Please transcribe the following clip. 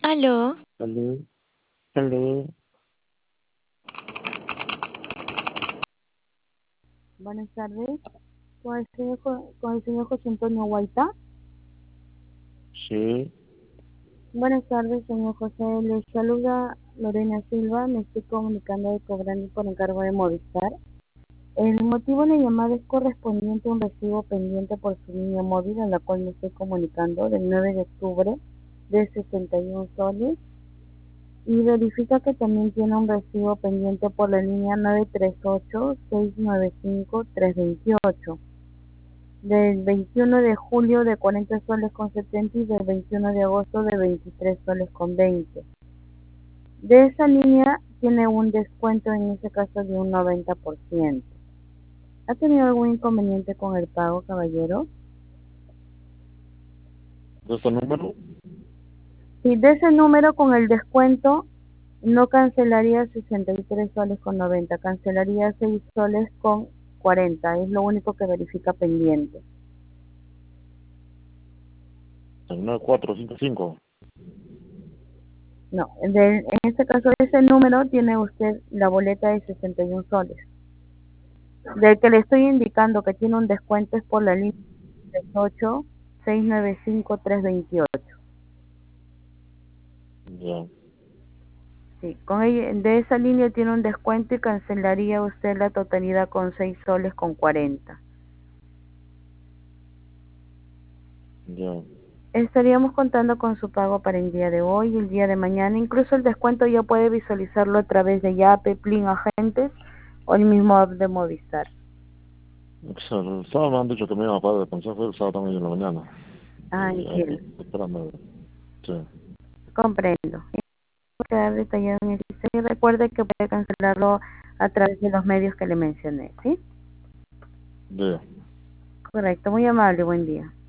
Aló, Salud, salud. Buenas tardes, con el señor José Antonio Guaita. Sí, Buenas tardes, señor José. Les saluda Lorena Silva. Me estoy comunicando de Cobrando por encargo de Movistar. El motivo de la llamada es correspondiente a un recibo pendiente por su línea móvil, a la cual me estoy comunicando del 9 de octubre de 61 soles. Y verifica que también tiene un recibo pendiente por la línea 938-695-328. Del 21 de julio de 40 soles con 70 y del 21 de agosto de 23 soles con 20. De esa línea tiene un descuento en ese caso de un 90%. ¿Ha tenido algún inconveniente con el pago, caballero? ¿de este número? Si de ese número con el descuento no cancelaría 63 soles con 90, cancelaría 6 soles con 40. Es lo único que verifica pendiente. El 9455. No, en este caso ese número tiene usted la boleta de 61 soles. Del que le estoy indicando que tiene un descuento es por la línea 38-695-328. Ya, Sí, de esa línea tiene un descuento y cancelaría usted la totalidad con 6 soles con 40. ya. Estaríamos contando con su pago para el día de hoy y el día de mañana. Incluso el descuento ya puede visualizarlo a través de Yape, Plin Agentes o el mismo app de Movistar. El sábado me han dicho que me iban a pagar el consejo el sábado también en la mañana. Ah, Y aquí, entiendo. esperando. Sí, Comprendo. Quedar detallado en el sistema y recuerde que puede cancelarlo a través de los medios que le mencioné, ¿sí? ya. Correcto, muy amable, buen día.